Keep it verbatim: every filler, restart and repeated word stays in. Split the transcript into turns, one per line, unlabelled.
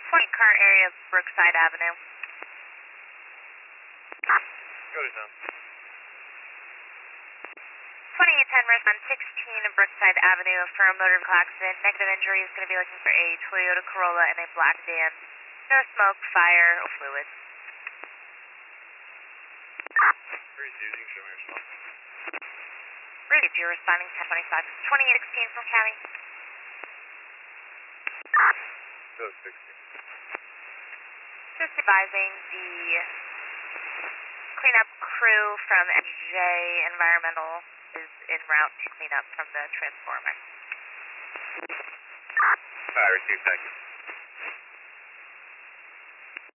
twenty, current area of Brookside Avenue.
Go to town.
twenty-eight ten, respond sixteen Brookside Avenue for a motor vehicle accident. Negative injury is going to be looking for a Toyota Corolla and a black van. No smoke, fire, or fluid.
Who's using? Show me your spot.
Rudy, if you're responding ten twenty-five. twenty-eight sixteen from County.
Go to sixteen.
Just advising the cleanup crew from N J Environmental is en route to clean up from the transformer.
I received, thank you.